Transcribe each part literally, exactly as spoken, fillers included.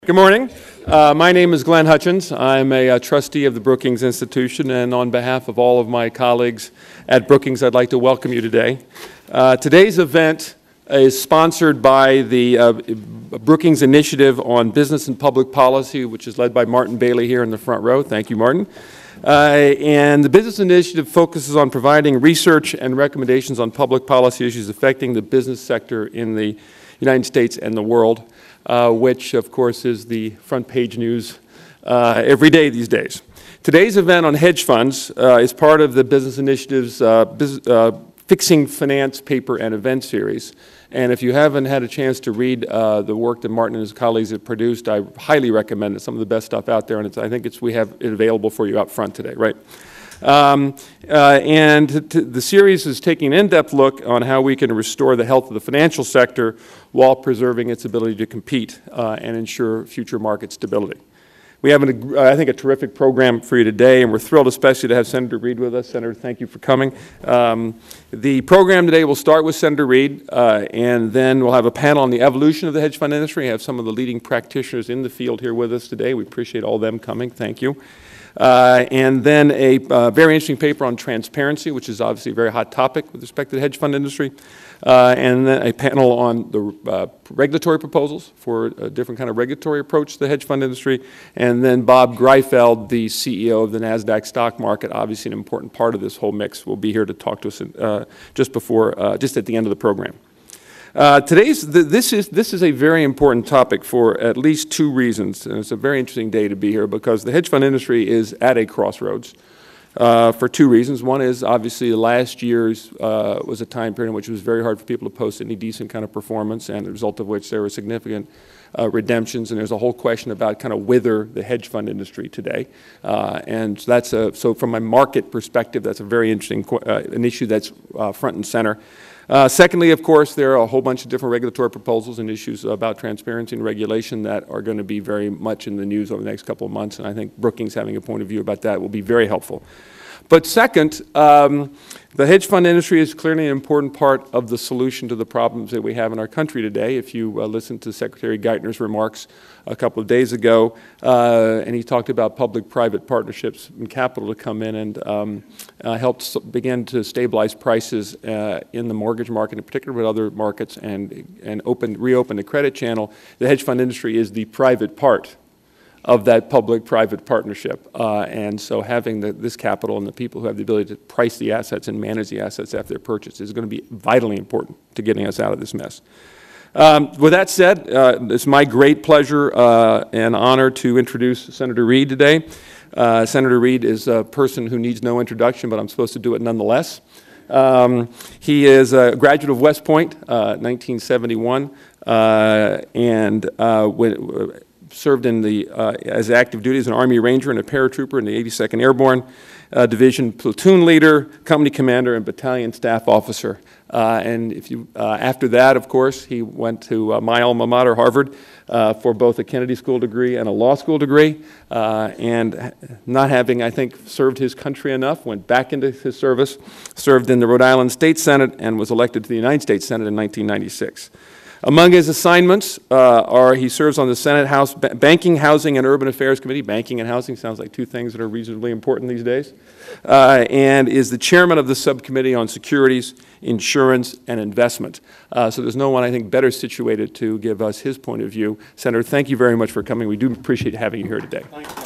Good morning. Uh, my name is Glenn Hutchins. I'm a, a trustee of the Brookings Institution, and on behalf of all of my colleagues at Brookings, I'd like to welcome you today. Uh, today's event is sponsored by the uh, Brookings Initiative on Business and Public Policy, which is led by Martin Bailey here in the front row. Thank you, Martin. Uh, and the Business Initiative focuses on providing research and recommendations on public policy issues affecting the business sector in the United States and the world. Uh, which, of course, is the front page news uh, every day these days. Today's event on hedge funds uh, is part of the Business Initiative's uh, Bus uh, Fixing Finance Paper and Event Series. And if you haven't had a chance to read uh, the work that Martin and his colleagues have produced, I highly recommend it. Some of the best stuff out there, and it's, I think it's, we have it available for you out front today, right? Um, uh, and t the series is taking an in-depth look on how we can restore the health of the financial sector while preserving its ability to compete uh, and ensure future market stability. We have, an, uh, I think, a terrific program for you today, and we're thrilled especially to have Senator Reid with us. Senator, thank you for coming. Um, the program today will start with Senator Reid, uh, and then we'll have a panel on the evolution of the hedge fund industry. We have some of the leading practitioners in the field here with us today. We appreciate all them coming. Thank you. Uh, and then a uh, very interesting paper on transparency, which is obviously a very hot topic with respect to the hedge fund industry. Uh, and then a panel on the uh, regulatory proposals for a different kind of regulatory approach to the hedge fund industry. And then Bob Greifeld, the C E O of the NASDAQ stock market, obviously an important part of this whole mix, will be here to talk to us uh, just before, uh, just at the end of the program. Uh, today's, th this, is, this is a very important topic for at least two reasons, and it's a very interesting day to be here because the hedge fund industry is at a crossroads uh, for two reasons. One is obviously last year's uh, was a time period in which it was very hard for people to post any decent kind of performance, and the result of which there were significant uh, redemptions, and there's a whole question about kind of wither the hedge fund industry today. Uh, and so that's a, so from a market perspective, that's a very interesting, uh, an issue that's uh, front and center. Uh, secondly, of course, there are a whole bunch of different regulatory proposals and issues about transparency and regulation that are going to be very much in the news over the next couple of months, and I think Brookings having a point of view about that will be very helpful. But second, um, the hedge fund industry is clearly an important part of the solution to the problems that we have in our country today. If you uh, listen to Secretary Geithner's remarks a couple of days ago, uh, and he talked about public-private partnerships and capital to come in and um, uh, help begin to stabilize prices uh, in the mortgage market, in particular with other markets, and, and open, reopen the credit channel. The hedge fund industry is the private part of that public-private partnership. Uh, and so having the, this capital and the people who have the ability to price the assets and manage the assets after they're purchased is going to be vitally important to getting us out of this mess. Um, with that said, uh, it's my great pleasure uh, and honor to introduce Senator Reid today. Uh, Senator Reid is a person who needs no introduction, but I'm supposed to do it nonetheless. Um, he is a graduate of West Point, uh, nineteen seventy-one, uh, and uh, when, served in the, uh, as active duty as an Army Ranger and a paratrooper in the eighty-second Airborne uh, Division, platoon leader, company commander, and battalion staff officer. Uh, and if you, uh, after that, of course, he went to uh, my alma mater, Harvard, uh, for both a Kennedy School degree and a law school degree. Uh, and not having, I think, served his country enough, went back into his service, served in the Rhode Island State Senate, and was elected to the United States Senate in nineteen ninety-six. Among his assignments uh, are he serves on the Senate House ba Banking, Housing, and Urban Affairs Committee. Banking and housing sounds like two things that are reasonably important these days. Uh, and is the chairman of the subcommittee on securities, insurance, and investment. Uh, so there's no one, I think, better situated to give us his point of view. Senator, thank you very much for coming. We do appreciate having you here today. Thank you.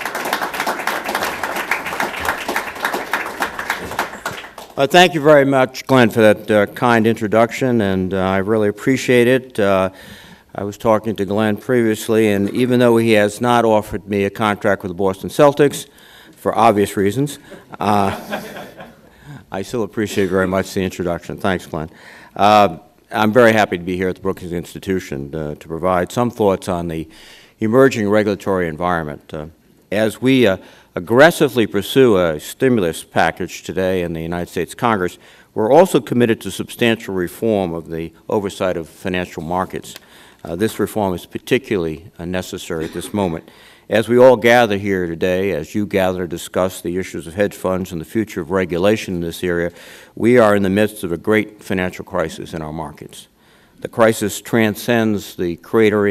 Uh, thank you very much, Glenn, for that uh, kind introduction, and uh, I really appreciate it. Uh, I was talking to Glenn previously, and even though he has not offered me a contract with the Boston Celtics, for obvious reasons, uh, I still appreciate very much the introduction. Thanks, Glenn. Uh, I'm very happy to be here at the Brookings Institution uh, to provide some thoughts on the emerging regulatory environment. Uh, as we uh, aggressively pursue a stimulus package today in the United States Congress, we're also committed to substantial reform of the oversight of financial markets. Uh, this reform is particularly uh, necessary at this moment. As we all gather here today, as you gather to discuss the issues of hedge funds and the future of regulation in this area, we are in the midst of a great financial crisis in our markets. The crisis transcends the cratering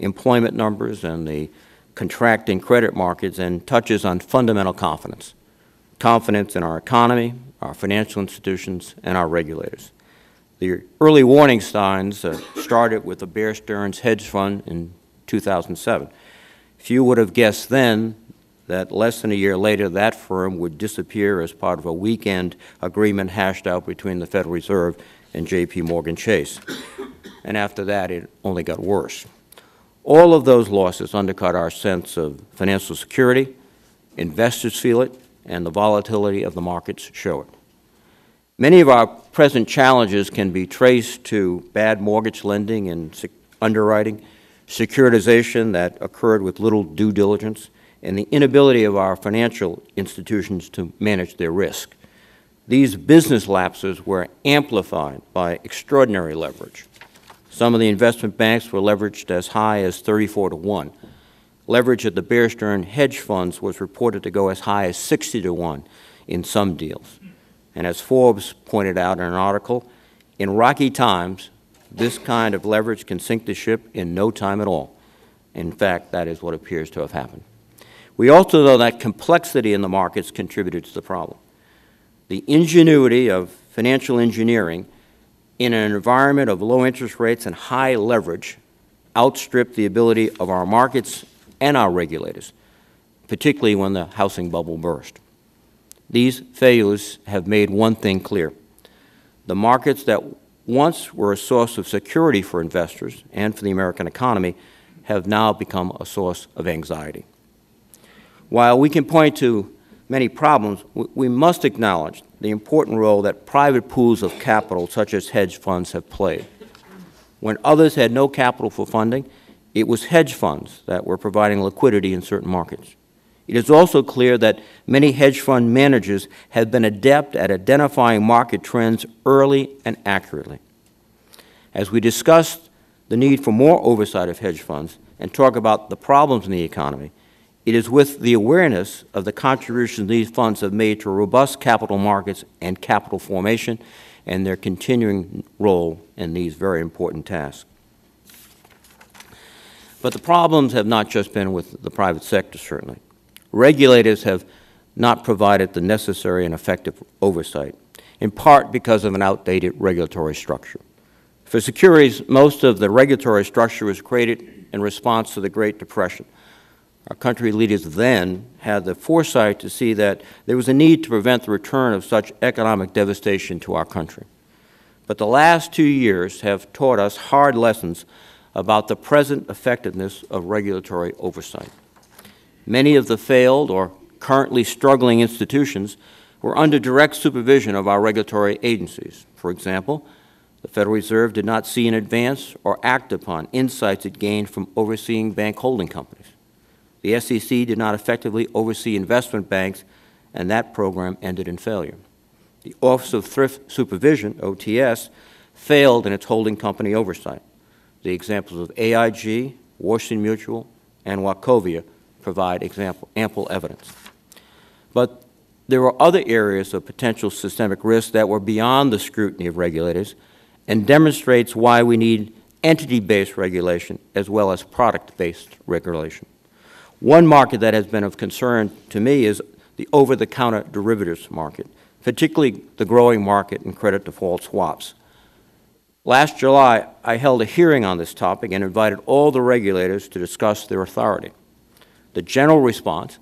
employment numbers and the contracting credit markets and touches on fundamental confidence, confidence in our economy, our financial institutions, and our regulators. The early warning signs uh, started with the Bear Stearns hedge fund in two thousand seven. Few would have guessed then that less than a year later that firm would disappear as part of a weekend agreement hashed out between the Federal Reserve and J P Morgan Chase. And after that, it only got worse. All of those losses undercut our sense of financial security. Investors feel it, and the volatility of the markets show it. Many of our present challenges can be traced to bad mortgage lending and sec- underwriting, securitization that occurred with little due diligence, and the inability of our financial institutions to manage their risk. These business lapses were amplified by extraordinary leverage. Some of the investment banks were leveraged as high as thirty-four to one. Leverage at the Bear Stearns hedge funds was reported to go as high as sixty to one in some deals. And as Forbes pointed out in an article, in rocky times, this kind of leverage can sink the ship in no time at all. In fact, that is what appears to have happened. We also know that complexity in the markets contributed to the problem. The ingenuity of financial engineering in an environment of low interest rates and high leverage outstripped the ability of our markets and our regulators, particularly when the housing bubble burst. These failures have made one thing clear. The markets that once were a source of security for investors and for the American economy have now become a source of anxiety. While we can point to many problems, we must acknowledge the important role that private pools of capital, such as hedge funds, have played. When others had no capital for funding, it was hedge funds that were providing liquidity in certain markets. It is also clear that many hedge fund managers have been adept at identifying market trends early and accurately. As we discuss the need for more oversight of hedge funds and talk about the problems in the economy, it is with the awareness of the contributions these funds have made to robust capital markets and capital formation and their continuing role in these very important tasks. But the problems have not just been with the private sector, certainly. Regulators have not provided the necessary and effective oversight, in part because of an outdated regulatory structure. For securities, most of the regulatory structure was created in response to the Great Depression. Our country leaders then had the foresight to see that there was a need to prevent the return of such economic devastation to our country. But the last two years have taught us hard lessons about the present effectiveness of regulatory oversight. Many of the failed or currently struggling institutions were under direct supervision of our regulatory agencies. For example, the Federal Reserve did not see in advance or act upon insights it gained from overseeing bank holding companies. The S E C did not effectively oversee investment banks, and that program ended in failure. The Office of Thrift Supervision, O T S, failed in its holding company oversight. The examples of A I G, Washington Mutual, and Wachovia provide example, ample evidence. But there were other areas of potential systemic risk that were beyond the scrutiny of regulators and demonstrates why we need entity-based regulation as well as product-based regulation. One market that has been of concern to me is the over-the-counter derivatives market, particularly the growing market in credit default swaps. Last July, I held a hearing on this topic and invited all the regulators to discuss their authority. The general response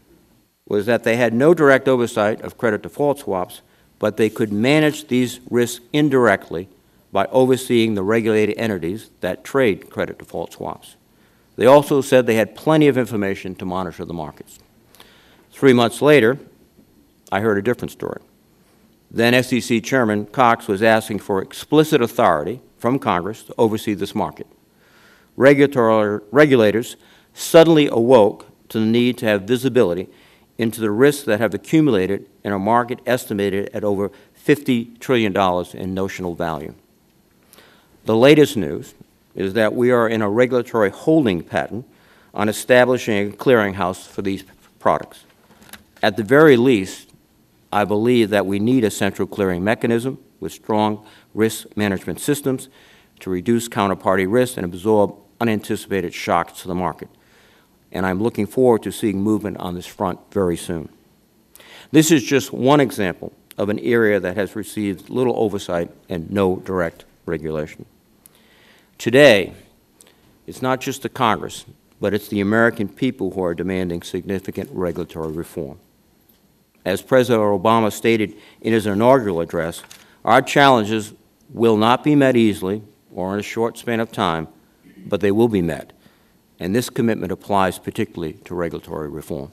was that they had no direct oversight of credit default swaps, but they could manage these risks indirectly by overseeing the regulated entities that trade credit default swaps. They also said they had plenty of information to monitor the markets. Three months later, I heard a different story. Then S E C Chairman Cox was asking for explicit authority from Congress to oversee this market. Regulatory, regulators suddenly awoke to the need to have visibility into the risks that have accumulated in a market estimated at over fifty trillion dollars in notional value. The latest news is that we are in a regulatory holding pattern on establishing a clearinghouse for these products. At the very least, I believe that we need a central clearing mechanism with strong risk management systems to reduce counterparty risk and absorb unanticipated shocks to the market. And I'm looking forward to seeing movement on this front very soon. This is just one example of an area that has received little oversight and no direct regulation. Today, it's not just the Congress, but it's the American people who are demanding significant regulatory reform. As President Obama stated in his inaugural address, our challenges will not be met easily or in a short span of time, but they will be met. And this commitment applies particularly to regulatory reform.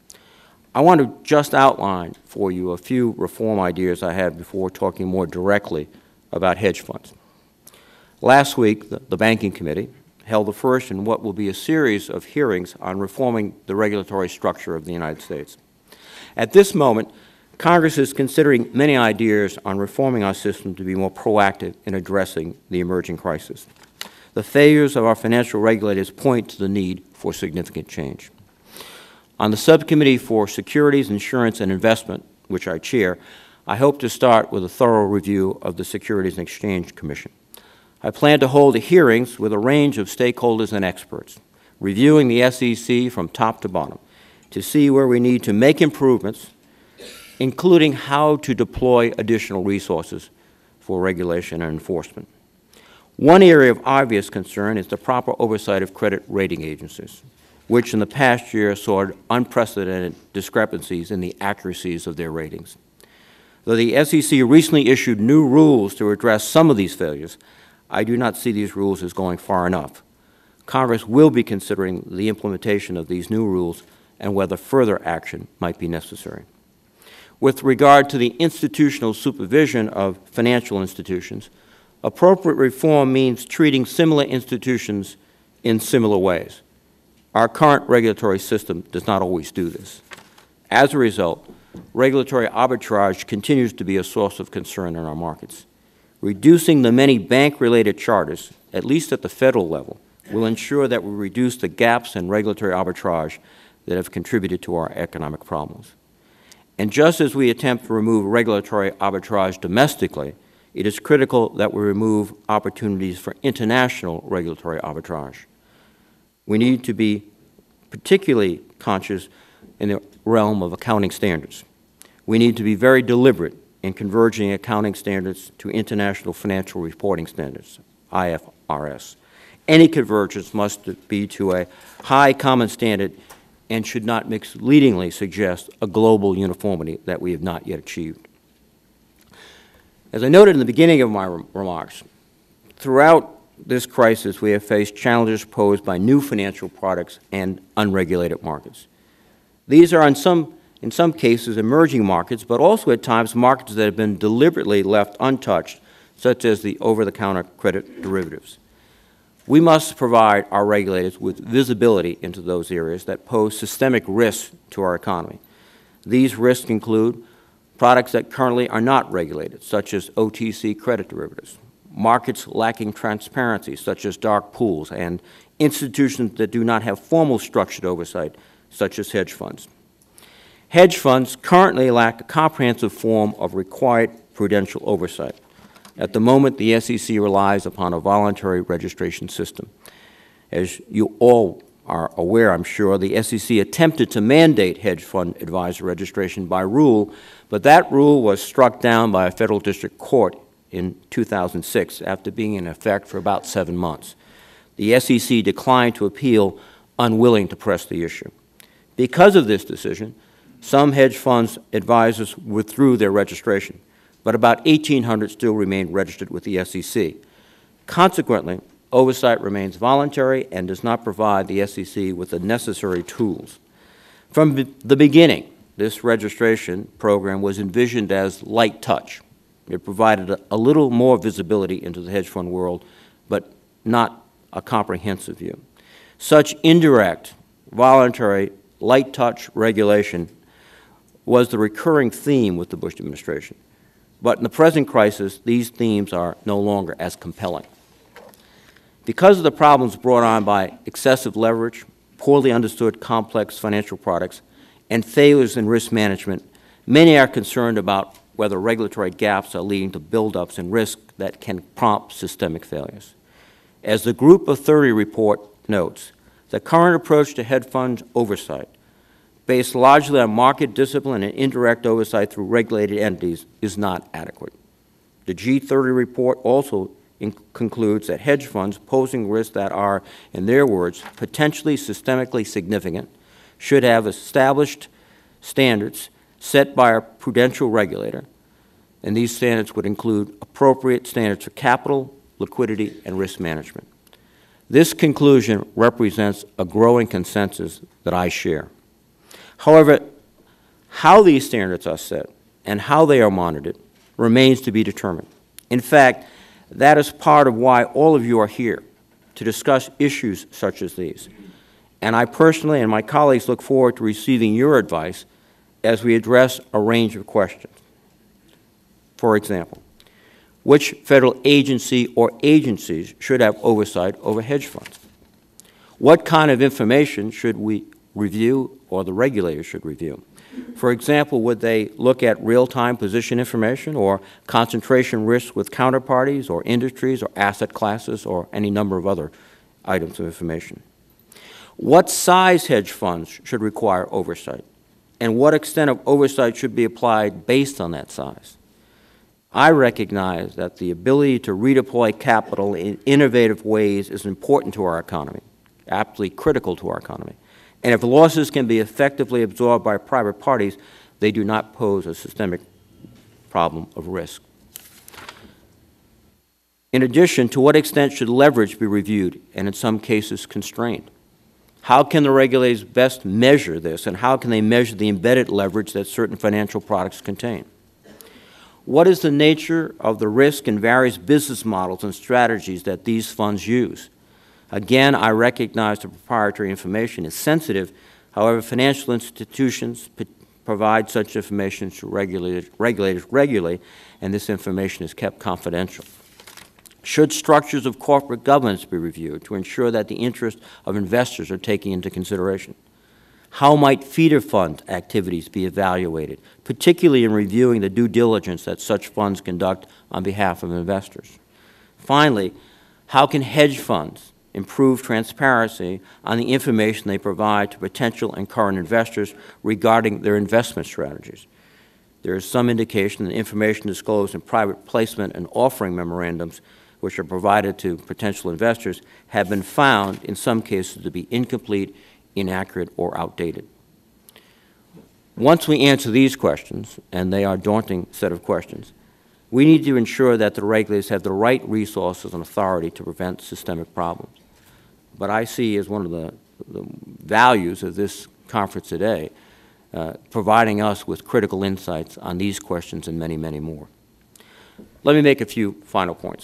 I want to just outline for you a few reform ideas I have before talking more directly about hedge funds. Last week, the, the Banking Committee held the first in what will be a series of hearings on reforming the regulatory structure of the United States. At this moment, Congress is considering many ideas on reforming our system to be more proactive in addressing the emerging crisis. The failures of our financial regulators point to the need for significant change. On the Subcommittee for Securities, Insurance, and Investment, which I chair, I hope to start with a thorough review of the Securities and Exchange Commission. I plan to hold hearings with a range of stakeholders and experts, reviewing the S E C from top to bottom to see where we need to make improvements, including how to deploy additional resources for regulation and enforcement. One area of obvious concern is the proper oversight of credit rating agencies, which in the past year saw unprecedented discrepancies in the accuracies of their ratings. Though the S E C recently issued new rules to address some of these failures, I do not see these rules as going far enough. Congress will be considering the implementation of these new rules and whether further action might be necessary. With regard to the institutional supervision of financial institutions, appropriate reform means treating similar institutions in similar ways. Our current regulatory system does not always do this. As a result, regulatory arbitrage continues to be a source of concern in our markets. Reducing the many bank-related charters, at least at the federal level, will ensure that we reduce the gaps in regulatory arbitrage that have contributed to our economic problems. And just as we attempt to remove regulatory arbitrage domestically, it is critical that we remove opportunities for international regulatory arbitrage. We need to be particularly conscious in the realm of accounting standards. We need to be very deliberate in converging accounting standards to International Financial Reporting Standards, I F R S. Any convergence must be to a high common standard and should not misleadingly suggest a global uniformity that we have not yet achieved. As I noted in the beginning of my remarks, throughout this crisis we have faced challenges posed by new financial products and unregulated markets. These are in some, in some cases emerging markets, but also at times markets that have been deliberately left untouched, such as the over-the-counter credit derivatives. We must provide our regulators with visibility into those areas that pose systemic risks to our economy. These risks include products that currently are not regulated, such as O T C credit derivatives, markets lacking transparency, such as dark pools, and institutions that do not have formal structured oversight, such as hedge funds. Hedge funds currently lack a comprehensive form of required prudential oversight. At the moment, the S E C relies upon a voluntary registration system. As you all are aware, I'm sure, the S E C attempted to mandate hedge fund advisor registration by rule, but that rule was struck down by a federal district court in two thousand six after being in effect for about seven months. The S E C declined to appeal, unwilling to press the issue. Because of this decision, some hedge funds advisors withdrew their registration, but about eighteen hundred still remain registered with the S E C. Consequently, oversight remains voluntary and does not provide the S E C with the necessary tools. From the beginning, this registration program was envisioned as light touch. It provided a, a little more visibility into the hedge fund world, but not a comprehensive view. Such indirect, voluntary, light touch regulation was the recurring theme with the Bush administration. But in the present crisis, these themes are no longer as compelling. Because of the problems brought on by excessive leverage, poorly understood complex financial products, and failures in risk management, many are concerned about whether regulatory gaps are leading to buildups and risk that can prompt systemic failures. As the Group of thirty report notes, the current approach to hedge funds oversight, based largely on market discipline and indirect oversight through regulated entities, is not adequate. The G thirty report also in concludes that hedge funds posing risks that are, in their words, potentially systemically significant should have established standards set by a prudential regulator, and these standards would include appropriate standards for capital, liquidity, and risk management. This conclusion represents a growing consensus that I share. However, how these standards are set and how they are monitored remains to be determined. In fact, that is part of why all of you are here, to discuss issues such as these. And I personally and my colleagues look forward to receiving your advice as we address a range of questions. For example, which federal agency or agencies should have oversight over hedge funds? What kind of information should we review or the regulators should review? For example, would they look at real-time position information or concentration risks with counterparties or industries or asset classes or any number of other items of information? What size hedge funds should require oversight? And what extent of oversight should be applied based on that size? I recognize that the ability to redeploy capital in innovative ways is important to our economy, absolutely critical to our economy. And if losses can be effectively absorbed by private parties, they do not pose a systemic problem of risk. In addition, to what extent should leverage be reviewed and in some cases constrained? How can the regulators best measure this, and how can they measure the embedded leverage that certain financial products contain? What is the nature of the risk in various business models and strategies that these funds use? Again, I recognize the proprietary information is sensitive. However, financial institutions provide such information to regulators, regulators regularly, and this information is kept confidential. Should structures of corporate governance be reviewed to ensure that the interests of investors are taken into consideration? How might feeder fund activities be evaluated, particularly in reviewing the due diligence that such funds conduct on behalf of investors? Finally, how can hedge funds improve transparency on the information they provide to potential and current investors regarding their investment strategies? There is some indication that information disclosed in private placement and offering memorandums, which are provided to potential investors, have been found in some cases to be incomplete, inaccurate, or outdated. Once we answer these questions, and they are a daunting set of questions, we need to ensure that the regulators have the right resources and authority to prevent systemic problems. But I see as one of the, the values of this conference today, uh, providing us with critical insights on these questions and many, many more. Let me make a few final points.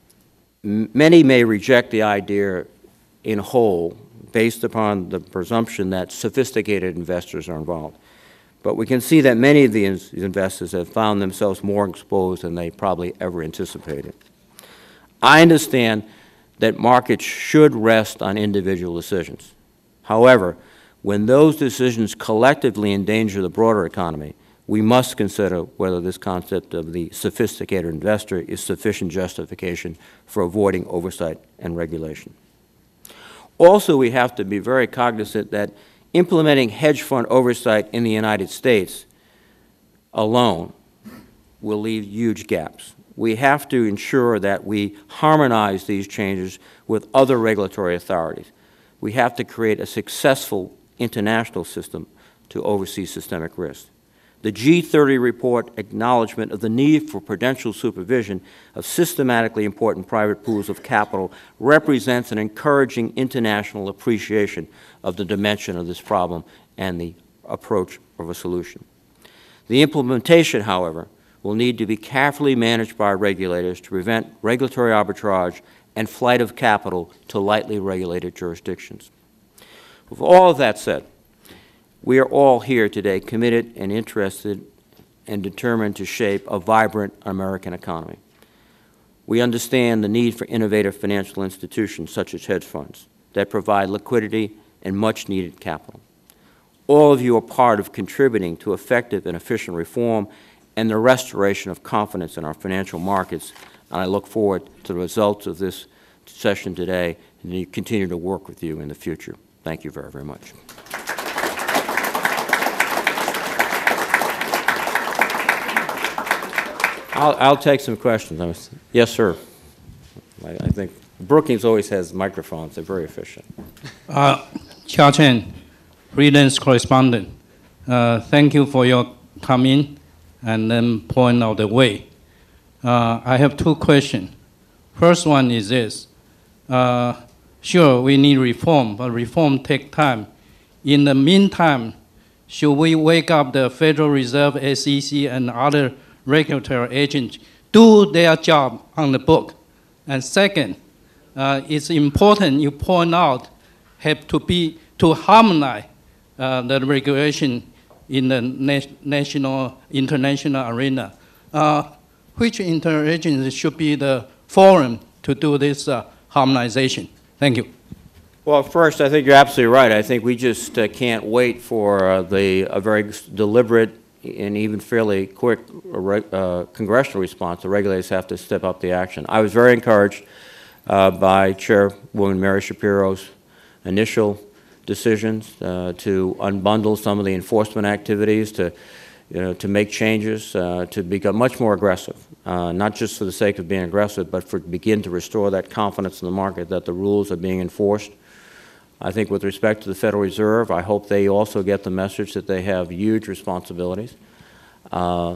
M- many may reject the idea in whole based upon the presumption that sophisticated investors are involved. But we can see that many of these investors have found themselves more exposed than they probably ever anticipated. I understand that markets should rest on individual decisions. However, when those decisions collectively endanger the broader economy, we must consider whether this concept of the sophisticated investor is sufficient justification for avoiding oversight and regulation. Also, we have to be very cognizant that implementing hedge fund oversight in the United States alone will leave huge gaps. We have to ensure that we harmonize these changes with other regulatory authorities. We have to create a successful international system to oversee systemic risk. The G thirty report acknowledgement of the need for prudential supervision of systematically important private pools of capital represents an encouraging international appreciation of the dimension of this problem and the approach of a solution. The implementation, however, will need to be carefully managed by regulators to prevent regulatory arbitrage and flight of capital to lightly regulated jurisdictions. With all of that said, we are all here today committed and interested and determined to shape a vibrant American economy. We understand the need for innovative financial institutions such as hedge funds that provide liquidity and much-needed capital. All of you are part of contributing to effective and efficient reform and the restoration of confidence in our financial markets, and I look forward to the results of this session today and continue to work with you in the future. Thank you very, very much. I'll, I'll take some questions. Yes, sir. I, I think Brookings always has microphones. They're very efficient. Uh, Chia Chen, freelance correspondent. Uh, thank you for your coming and then point out the way. Uh, I have two questions. First one is this. Uh, sure, we need reform, but reform takes time. In the meantime, should we wake up the Federal Reserve, S E C, and other regulatory agents do their job on the book? And second, uh, it's important you point out have to be to harmonize uh, the regulation in the na national, international arena. Uh, which interagency should be the forum to do this uh, harmonization? Thank you. Well, first, I think you're absolutely right. I think we just uh, can't wait for uh, the a very deliberate and even fairly quick uh, congressional response. The regulators have to step up the action. I was very encouraged uh, by Chairwoman Mary Shapiro's initial decisions uh, to unbundle some of the enforcement activities, to, you know, to make changes, uh, to become much more aggressive, uh, not just for the sake of being aggressive, but for begin to restore that confidence in the market that the rules are being enforced. I think with respect to the Federal Reserve, I hope they also get the message that they have huge responsibilities. Uh,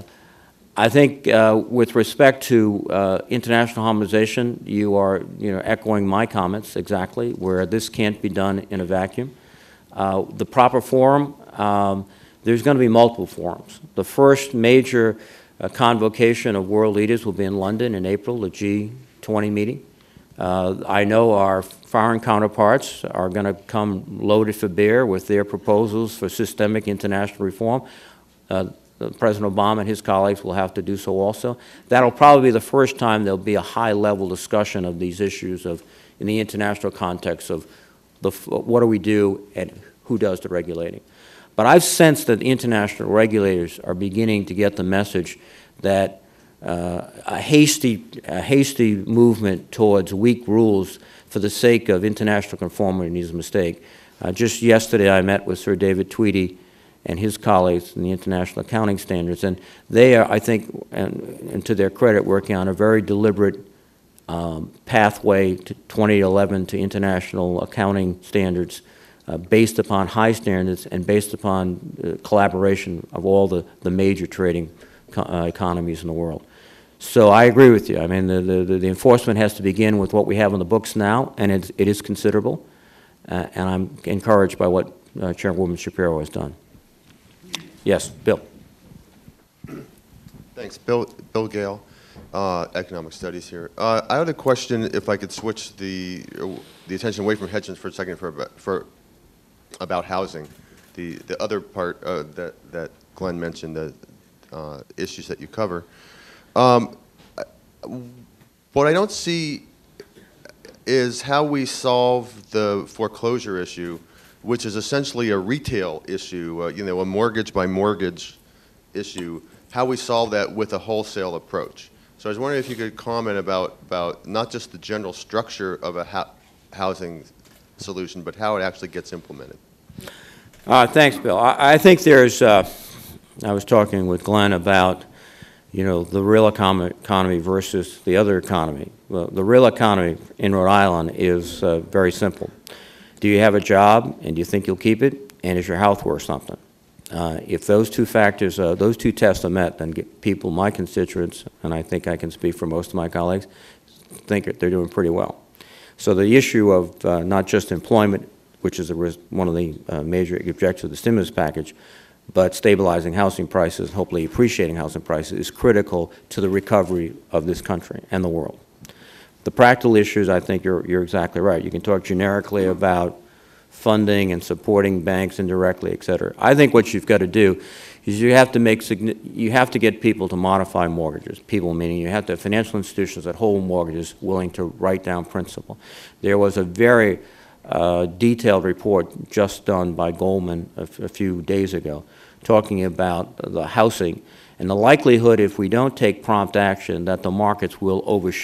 I think uh, with respect to uh, international harmonization, you are you know, echoing my comments exactly, where this can't be done in a vacuum. Uh, the proper forum, um, there's going to be multiple forums. The first major uh, convocation of world leaders will be in London in April, the G twenty meeting. Uh, I know our foreign counterparts are going to come loaded for bear with their proposals for systemic international reform. Uh, President Obama and his colleagues will have to do so also. That'll probably be the first time there'll be a high-level discussion of these issues of, in the international context of the, what do we do and who does the regulating. But I've sensed that the international regulators are beginning to get the message that Uh, a hasty, a hasty movement towards weak rules for the sake of international conformity is a mistake. Uh, just yesterday I met with Sir David Tweedy and his colleagues in the International Accounting Standards, and they are, I think, and, and to their credit, working on a very deliberate um, pathway to twenty eleven to international accounting standards uh, based upon high standards and based upon uh, collaboration of all the, the major trading uh, economies in the world. So I agree with you. I mean, the, the, the enforcement has to begin with what we have on the books now, and it, it is considerable. Uh, and I'm encouraged by what uh, Chairwoman Shapiro has done. Yes, Bill. Thanks. Bill, Bill Gale, uh, Economic Studies here. Uh, I had a question, if I could switch the, uh, the attention away from hedge funds for a second for, for about housing. The, the other part uh, that, that Glenn mentioned, the uh, issues that you cover. Um, what I don't see is how we solve the foreclosure issue, which is essentially a retail issue, uh, you know, a mortgage by mortgage issue, how we solve that with a wholesale approach. So I was wondering if you could comment about, about not just the general structure of a ho housing solution, but how it actually gets implemented. Uh, thanks, Bill. I, I think there's, uh, I was talking with Glenn about you know, the real economy versus the other economy. Well, the real economy in Rhode Island is uh, very simple. Do you have a job and do you think you'll keep it? And is your health worth something? Uh, if those two factors, uh, those two tests are met, then get people, my constituents, and I think I can speak for most of my colleagues, think they're doing pretty well. So the issue of uh, not just employment, which is a, one of the uh, major objectives of the stimulus package, but stabilizing housing prices, hopefully appreciating housing prices, is critical to the recovery of this country and the world. The practical issues, I think you're, you're exactly right. You can talk generically about funding and supporting banks indirectly, et cetera. I think what you've got to do is you have to make, you have to get people to modify mortgages. People meaning you have to have financial institutions that hold mortgages willing to write down principal. There was a very uh, detailed report just done by Goldman a, a few days ago talking about the housing and the likelihood, if we don't take prompt action, that the markets will overshoot.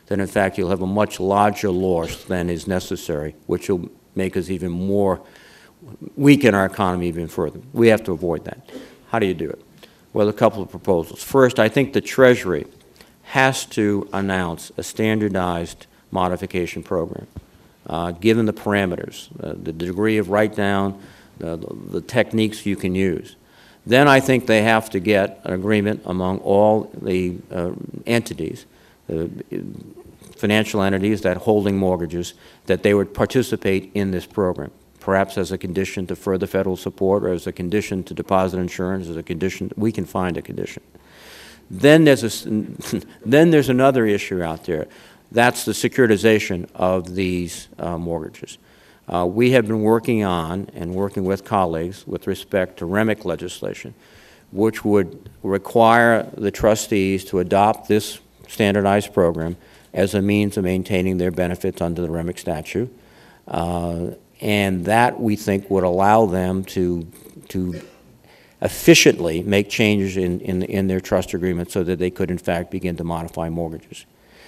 then in fact you'll have a much larger loss than is necessary, which will make us even more, weaken our economy even further. We have to avoid that. How do you do it? Well, a couple of proposals. First, I think the Treasury has to announce a standardized modification program, uh, given the parameters, uh, the degree of write-down, the, the techniques you can use. Then I think they have to get an agreement among all the uh, entities, uh, financial entities that holding mortgages, that they would participate in this program, perhaps as a condition to further federal support or as a condition to deposit insurance, as a condition. We can find a condition. Then there's, a, then there's another issue out there. That's the securitization of these uh, mortgages. Uh, we have been working on and working with colleagues with respect to REMIC legislation, which would require the trustees to adopt this standardized program as a means of maintaining their benefits under the REMIC statute. Uh, and that, we think, would allow them to, to efficiently make changes in, in, in their trust agreement so that they could, in fact, begin to modify mortgages.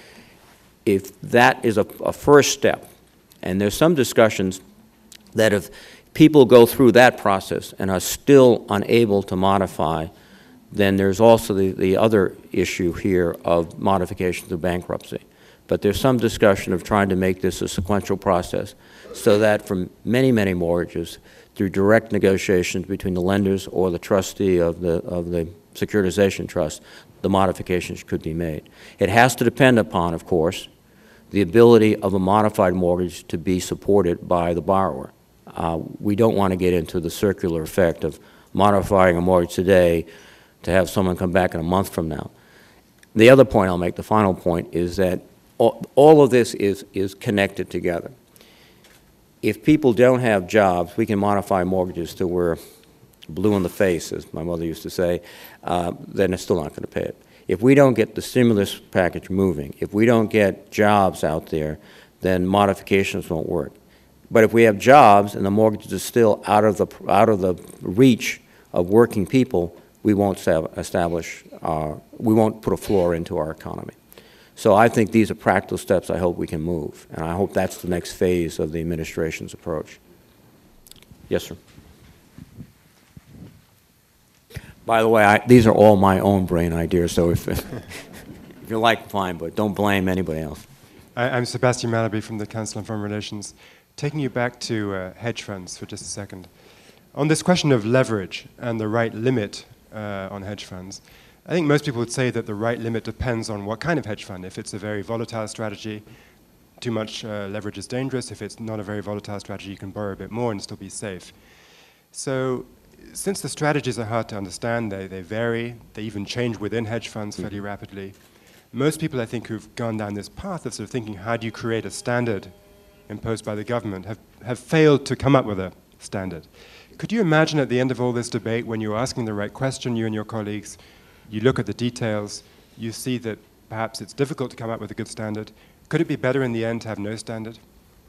If that is a, a first step, and there's some discussions that if people go through that process and are still unable to modify, then there's also the, the other issue here of modification through bankruptcy. But there's some discussion of trying to make this a sequential process so that for many, many mortgages, through direct negotiations between the lenders or the trustee of the, of the securitization trust, the modifications could be made. It has to depend upon, of course, the ability of a modified mortgage to be supported by the borrower. Uh, we don't want to get into the circular effect of modifying a mortgage today to have someone come back in a month from now. The other point I'll make, the final point, is that all, all of this is, is connected together. If people don't have jobs, we can modify mortgages till we're blue in the face, as my mother used to say, uh, then it's still not going to pay it. If we don't get the stimulus package moving, if we don't get jobs out there, then modifications won't work. But if we have jobs and the mortgages are still out of the, out of the reach of working people, we won't establish, uh, we won't put a floor into our economy. So I think these are practical steps I hope we can move, and I hope that's the next phase of the administration's approach. Yes, sir. By the way, I, these are all my own brain ideas, so if, if you like, fine, but don't blame anybody else. I, I'm Sebastian Malaby from the Council on Foreign Relations. Taking you back to uh, hedge funds for just a second. On this question of leverage and the right limit uh, on hedge funds, I think most people would say that the right limit depends on what kind of hedge fund. If it's a very volatile strategy, too much uh, leverage is dangerous. If it's not a very volatile strategy, you can borrow a bit more and still be safe. So since the strategies are hard to understand, they, they vary, they even change within hedge funds fairly rapidly, most people, I think, who've gone down this path of sort of thinking, how do you create a standard imposed by the government, have, have failed to come up with a standard. Could you imagine at the end of all this debate, when you're asking the right question, you and your colleagues, you look at the details, you see that perhaps it's difficult to come up with a good standard. Could it be better in the end to have no standard?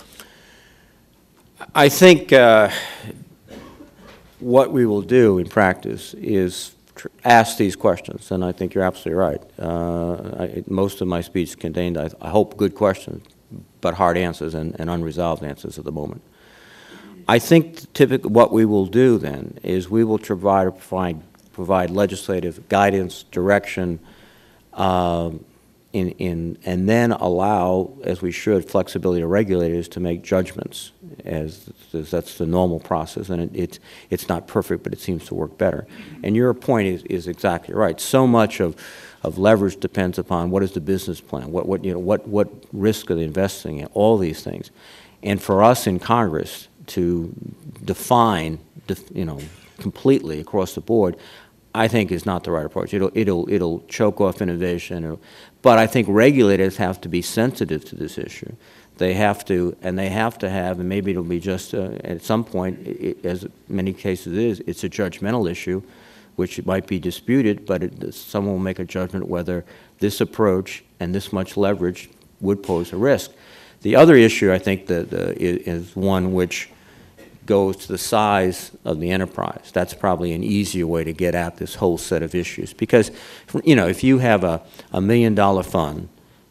I think uh, what we will do in practice is tr ask these questions, and I think you're absolutely right. Uh, I, most of my speech contained, I, I hope, good questions, but hard answers and, and unresolved answers at the moment. I think typically what we will do then is we will provide, provide, provide legislative guidance, direction, uh, in, in, and then allow, as we should, flexibility to regulators to make judgments, as, as that's the normal process. And it, it's, it's not perfect, but it seems to work better. And your point is, is exactly right. So much of, of leverage depends upon what is the business plan, what, what, you know, what, what risk are they investing in, all these things. And for us in Congress to define, def, you know, completely across the board, I think is not the right approach. It'll, it'll, it'll choke off innovation. It'll, but I think regulators have to be sensitive to this issue. They have to, and they have to have, and maybe it'll be just, uh, at some point, it, as many cases is, it's a judgmental issue, which might be disputed, but it, someone will make a judgment whether this approach and this much leverage would pose a risk. The other issue, I think, that uh, is one which goes to the size of the enterprise. That's probably an easier way to get at this whole set of issues. Because, you know, if you have a, a million dollar fund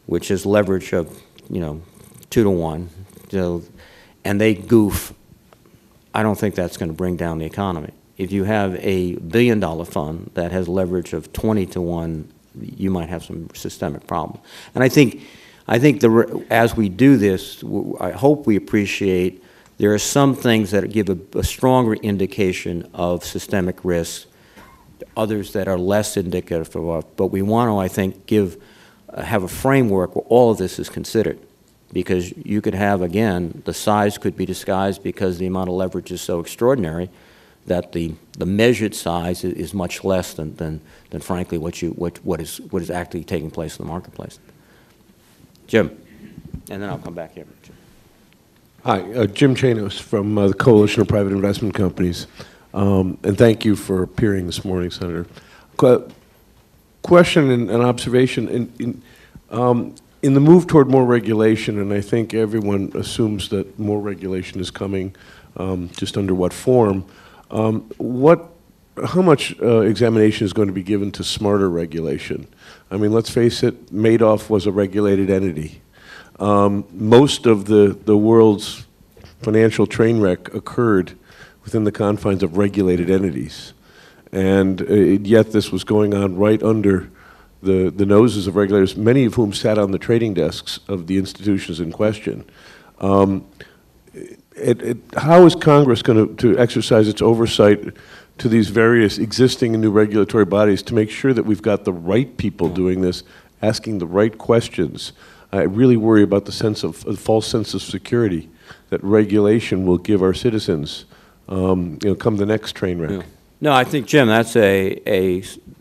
which is leverage of, you know, two to one, so, and they goof, I don't think that's going to bring down the economy. If you have a billion dollar fund that has leverage of twenty to one, you might have some systemic problem. And I think, I think the, as we do this, I hope we appreciate there are some things that give a, a stronger indication of systemic risk, others that are less indicative of, but we want to, I think, give, uh, have a framework where all of this is considered. Because you could have, again, the size could be disguised because the amount of leverage is so extraordinary that the, the measured size is, is much less than, than, than frankly, what, you, what, what, is, what is actually taking place in the marketplace. Jim, and then I'll come back here. Hi, uh, Jim Chanos from uh, the Coalition of Private Investment Companies. Um, and thank you for appearing this morning, Senator. Qu question and, and observation. In, in, um, in the move toward more regulation, and I think everyone assumes that more regulation is coming, um, just under what form, um, what, how much uh, examination is going to be given to smarter regulation? I mean, let's face it, Madoff was a regulated entity. Um, most of the, the world's financial train wreck occurred within the confines of regulated entities. And uh, yet this was going on right under the, the noses of regulators, many of whom sat on the trading desks of the institutions in question. Um, it, it, how is Congress going to, to exercise its oversight to these various existing and new regulatory bodies to make sure that we've got the right people doing this, asking the right questions? I really worry about the sense of, a false sense of security that regulation will give our citizens, um, you know, come the next train wreck. Yeah. No, I think, Jim, that's a, a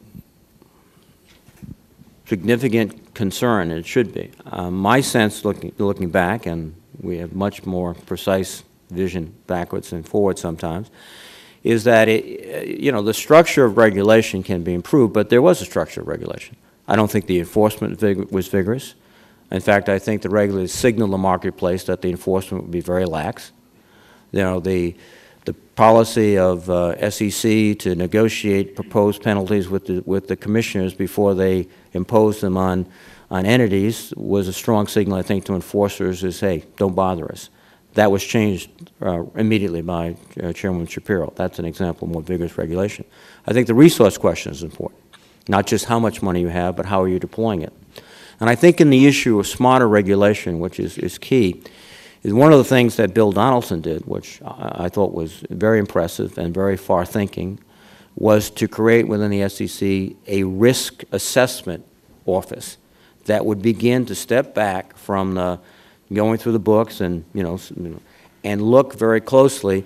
significant concern, and it should be. Um, my sense, looking, looking back, and we have much more precise vision backwards and forward sometimes, is that, it, you know, the structure of regulation can be improved, but there was a structure of regulation. I don't think the enforcement vig was vigorous. In fact, I think the regulators signaled the marketplace that the enforcement would be very lax. You know, the, the policy of uh, S E C to negotiate proposed penalties with the, with the commissioners before they impose them on, on entities was a strong signal, I think, to enforcers is, hey, don't bother us. That was changed uh, immediately by uh, Chairman Shapiro. That's an example of more vigorous regulation. I think the resource question is important. Not just how much money you have, but how are you deploying it. And I think in the issue of smarter regulation, which is, is key, is one of the things that Bill Donaldson did, which I, I thought was very impressive and very far-thinking, was to create within the S E C a risk assessment office that would begin to step back from the going through the books and, you know, and look very closely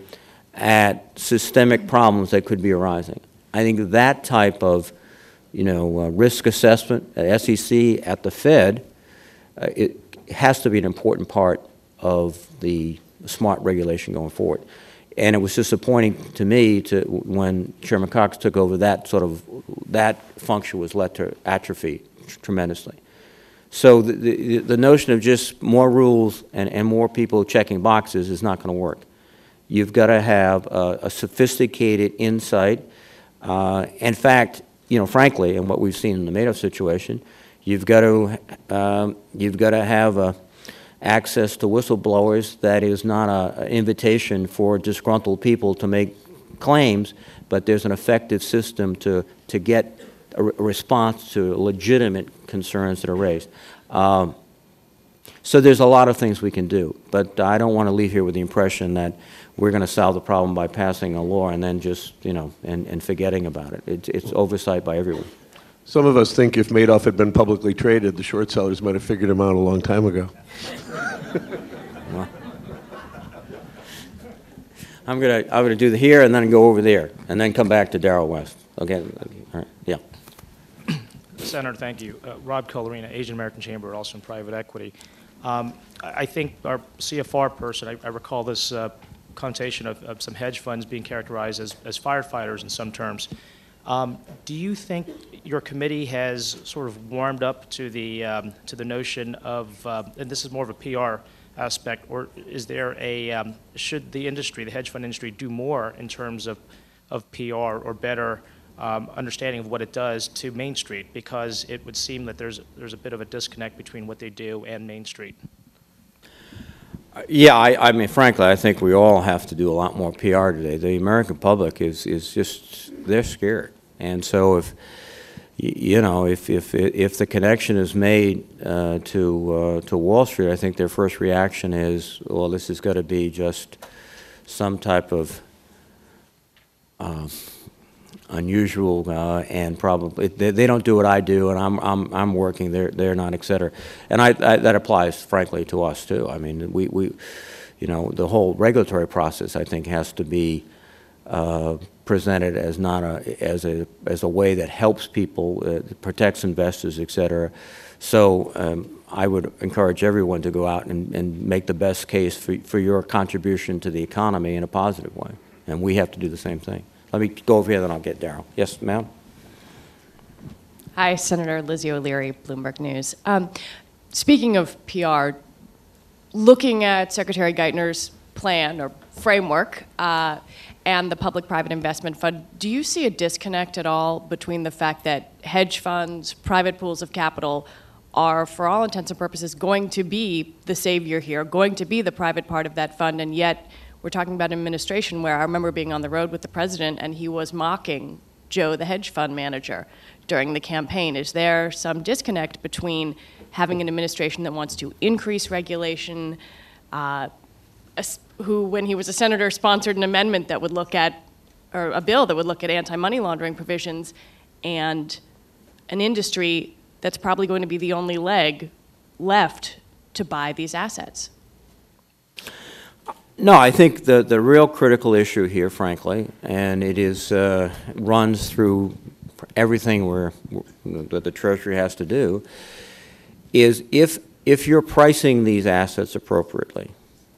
at systemic problems that could be arising. I think that type of, you know, uh, risk assessment at S E C, at the Fed, uh, it has to be an important part of the smart regulation going forward. And it was disappointing to me to, when Chairman Cox took over, that sort of, that function was let to atrophy tremendously. So the, the, the notion of just more rules and, and more people checking boxes is not going to work. You've got to have a, a sophisticated insight. Uh, in fact, you know, frankly, and what we've seen in the Madoff situation, you've got to, um, you've got to have a access to whistleblowers that is not an invitation for disgruntled people to make claims, but there's an effective system to, to get a, a response to legitimate concerns that are raised. Um, so there's a lot of things we can do, but I don't want to leave here with the impression that we're going to solve the problem by passing a law and then just, you know, and, and forgetting about it. It's, it's oversight by everyone. Some of us think if Madoff had been publicly traded, the short sellers might have figured him out a long time ago. Well, I'm gonna I'm gonna do the here and then go over there and then come back to Darrell West. Okay, all right, yeah. Senator, thank you. Uh, Rob Colorina, Asian American Chamber, also in private equity. Um, I, I think our C F R person, I, I recall this uh, connotation of, of some hedge funds being characterized as, as firefighters in some terms. Um, do you think your committee has sort of warmed up to the um, to the notion of, uh, and this is more of a P R aspect, or is there a um, should the industry, the hedge fund industry, do more in terms of of P R or better um, understanding of what it does to Main Street, because it would seem that there's, there's a bit of a disconnect between what they do and Main Street. Yeah, I, I mean, frankly, I think we all have to do a lot more P R today. The American public is, is just, they're scared. And so if, y- you know, if, if, if the connection is made uh, to, uh, to Wall Street, I think their first reaction is, well, this is going to be just some type of uh, unusual uh, and probably, they, they don't do what I do, and I'm, I'm, I'm working, they're, they're not, et cetera. And I, I, that applies, frankly, to us, too. I mean, we, we, you know, the whole regulatory process, I think, has to be uh, presented as not a, as a, as a way that helps people, uh, protects investors, et cetera. So um, I would encourage everyone to go out and, and make the best case for, for your contribution to the economy in a positive way. And we have to do the same thing. Let me go over here, then I'll get Darrell. Yes, ma'am? Hi, Senator Lizzie O'Leary, Bloomberg News. Um, speaking of P R, looking at Secretary Geithner's plan or framework uh, and the Public-Private Investment Fund, do you see a disconnect at all between the fact that hedge funds, private pools of capital are, for all intents and purposes, going to be the savior here, going to be the private part of that fund, and yet we're talking about an administration where I remember being on the road with the president and he was mocking Joe, the hedge fund manager, during the campaign. Is there some disconnect between having an administration that wants to increase regulation, uh, who, when he was a senator, sponsored an amendment that would look at, or a bill that would look at anti-money laundering provisions, and an industry that's probably going to be the only leg left to buy these assets? No, I think the, the real critical issue here, frankly, and it is uh, runs through everything we're, that the Treasury has to do, is if, if you're pricing these assets appropriately,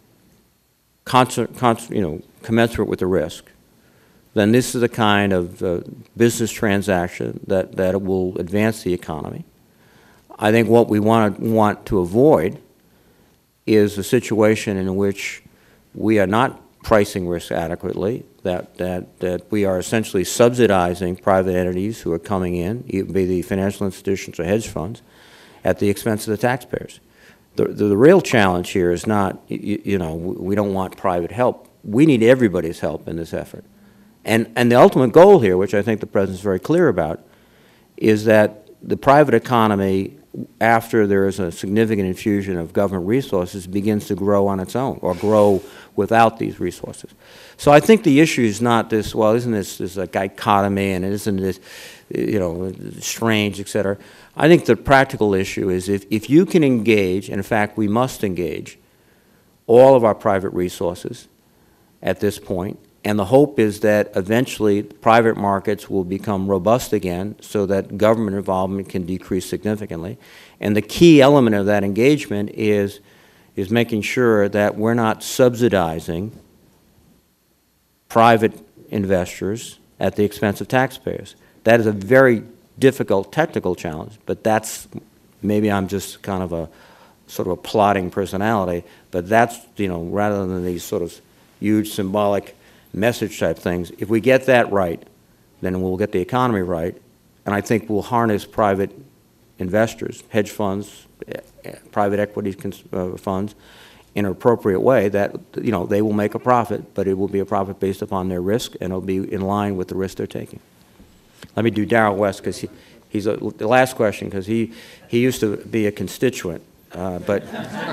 concert, concert, you know, commensurate with the risk, then this is the kind of uh, business transaction that, that will advance the economy. I think what we want to, want to avoid is a situation in which we are not pricing risk adequately, that, that, that we are essentially subsidizing private entities who are coming in, either be the financial institutions or hedge funds, at the expense of the taxpayers. The, the, the real challenge here is not, you, you know, we don't want private help. We need everybody's help in this effort. And, and the ultimate goal here, which I think the President is very clear about, is that the private economy, after there is a significant infusion of government resources, begins to grow on its own or grow without these resources. So I think the issue is not this, well, isn't this, this a dichotomy and isn't this, you know, strange, et cetera. I think the practical issue is if, if you can engage, and in fact we must engage, all of our private resources at this point, and the hope is that eventually private markets will become robust again so that government involvement can decrease significantly. And the key element of that engagement is, is making sure that we're not subsidizing private investors at the expense of taxpayers. That is a very difficult technical challenge, but that's, maybe I'm just kind of a sort of a plotting personality, but that's, you know, rather than these sort of huge symbolic message type things, if we get that right, then we'll get the economy right, and I think we'll harness private investors, hedge funds, private equity uh, funds, in an appropriate way that, you know, they will make a profit, but it will be a profit based upon their risk, and it'll be in line with the risk they're taking. Let me do Darrell West, because he, he's a, the last question, because he, he used to be a constituent, uh, but,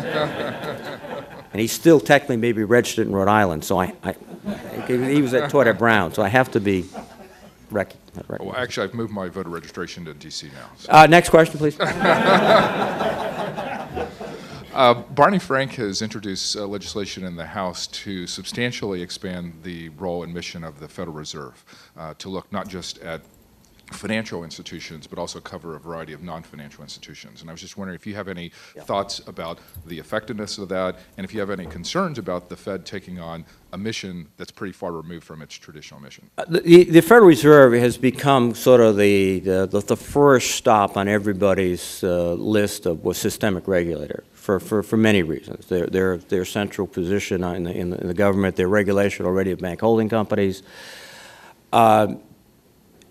and he's still technically maybe registered in Rhode Island, so I, I he was at, taught at Brown, so I have to be rec recognized. Well, actually, I've moved my voter registration to D C now. So. Uh, next question, please. uh, Barney Frank has introduced uh, legislation in the House to substantially expand the role and mission of the Federal Reserve, uh, to look not just at financial institutions, but also cover a variety of non-financial institutions. And I was just wondering if you have any yeah. thoughts about the effectiveness of that, and if you have any concerns about the Fed taking on a mission that's pretty far removed from its traditional mission. Uh, the, the Federal Reserve has become sort of the, the, the first stop on everybody's uh, list of a systemic regulator for, for, for many reasons. Their, their, their central position in the, in, the, in the government, their regulation already of bank holding companies. Uh,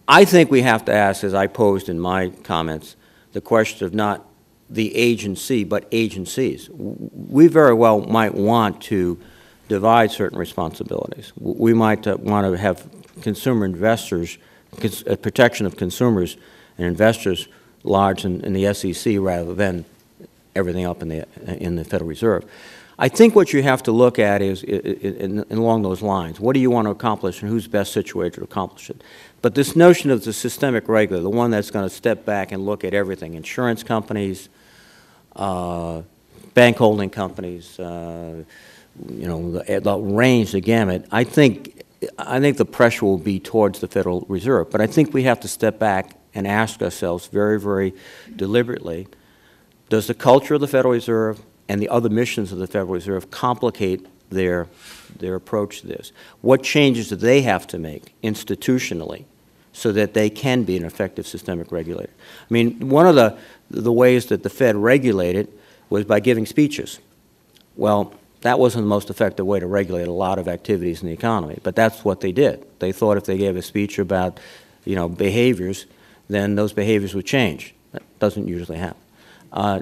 I think we have to ask, as I posed in my comments, the question of not the agency, but agencies. W- We very well might want to divide certain responsibilities. W- We might uh, want to have consumer investors, cons- uh, protection of consumers and investors lodged in, in the S E C rather than everything up in the, in the Federal Reserve. I think what you have to look at is, i- i- in, in along those lines, what do you want to accomplish and who's best situated to accomplish it? But this notion of the systemic regulator, the one that's going to step back and look at everything, insurance companies, uh, bank holding companies, uh, you know, the, the range, the gamut, I think, I think the pressure will be towards the Federal Reserve. But I think we have to step back and ask ourselves very, very deliberately, does the culture of the Federal Reserve and the other missions of the Federal Reserve complicate their, their approach to this? What changes do they have to make institutionally so that they can be an effective systemic regulator? I mean, one of the, the ways that the Fed regulated was by giving speeches. Well, that wasn't the most effective way to regulate a lot of activities in the economy, but that's what they did. They thought if they gave a speech about, you know, behaviors, then those behaviors would change. That doesn't usually happen. Uh,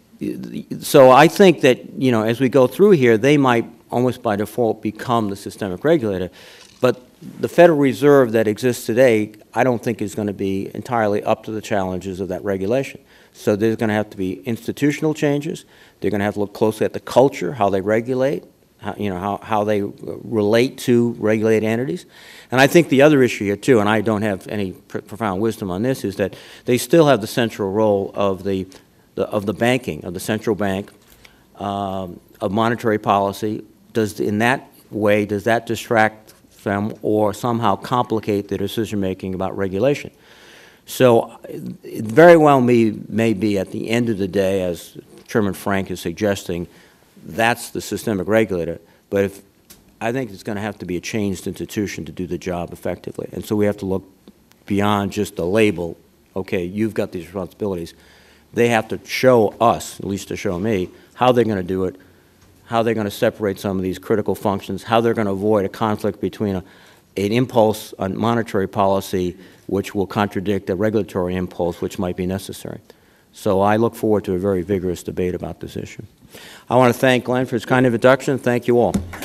So I think that, you know, as we go through here, they might almost by default become the systemic regulator. But the Federal Reserve that exists today, I don't think is going to be entirely up to the challenges of that regulation. So there's going to have to be institutional changes. They're going to have to look closely at the culture, how they regulate, how, you know, how, how they relate to regulated entities. And I think the other issue here, too, and I don't have any pr profound wisdom on this, is that they still have the central role of the The, of the banking, of the central bank, um, of monetary policy. Does, in that way, does that distract them or somehow complicate their decision-making about regulation? So it very well may, may be at the end of the day, as Chairman Frank is suggesting, that's the systemic regulator. But if, I think it's going to have to be a changed institution to do the job effectively. And so we have to look beyond just the label, okay, you've got these responsibilities. They have to show us, at least to show me, how they're going to do it, how they're going to separate some of these critical functions, how they're going to avoid a conflict between a, an impulse on monetary policy which will contradict a regulatory impulse which might be necessary. So I look forward to a very vigorous debate about this issue. I want to thank Glenn for his kind introduction. Thank you all.